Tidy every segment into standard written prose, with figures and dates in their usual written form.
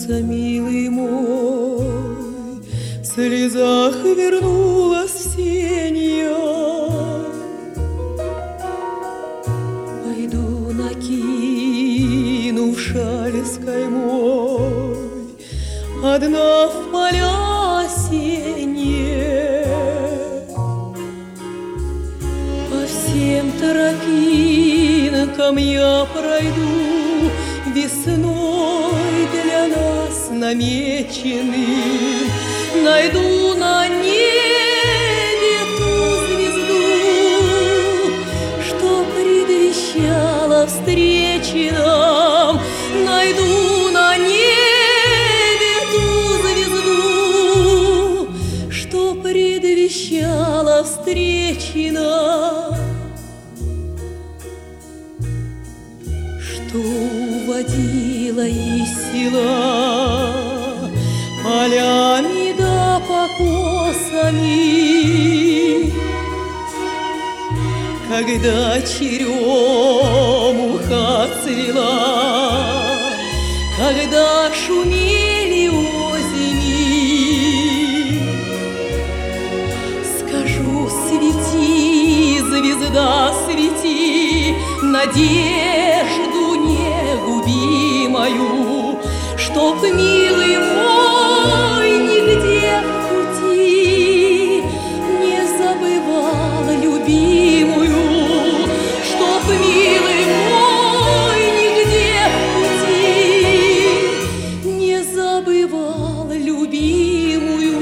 вернулся, милый мой, в слезах вернулась сенья. Пойду, накинув шаль с каймой, одна в поля осенние. По всем тропинкам я пройду, весной для нас намеченным. Найду на небе ту звезду, что предвещала встречи нам. Найду на небе ту звезду, что предвещала встречи нам. Что уводила из села полями да покосами, когда черемуха цвела, когда шумели озими. Скажу: свети, звезда, свети, надежду не губи мою, чтоб, милый мой, нигде в пути не забывал любимую, чтоб, милый мой, нигде в пути не забывал любимую.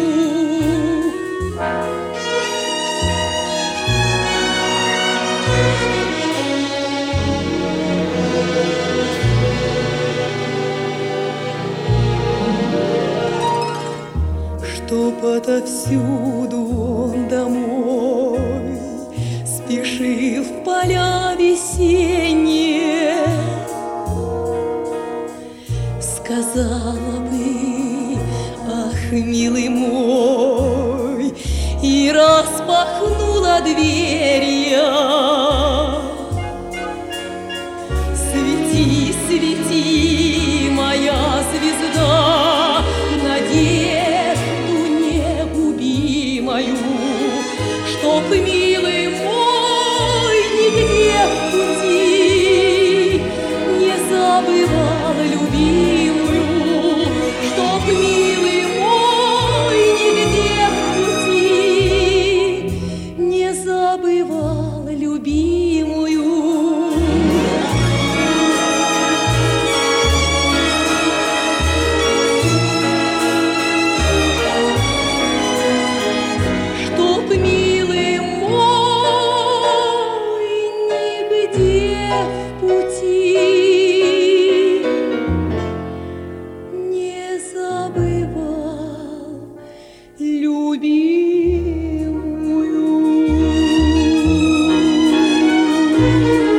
Чтоб отовсюду он домой спешил в поля весенние, сказала бы: ах, милый мой, и распахнула дверь я. Свети, свети, моя звезда, надежду не губи мою, чтоб, милый мой, нигде в пути не забывал любимую, чтоб, милый мой, нигде в пути не забывал любимую. Любимую.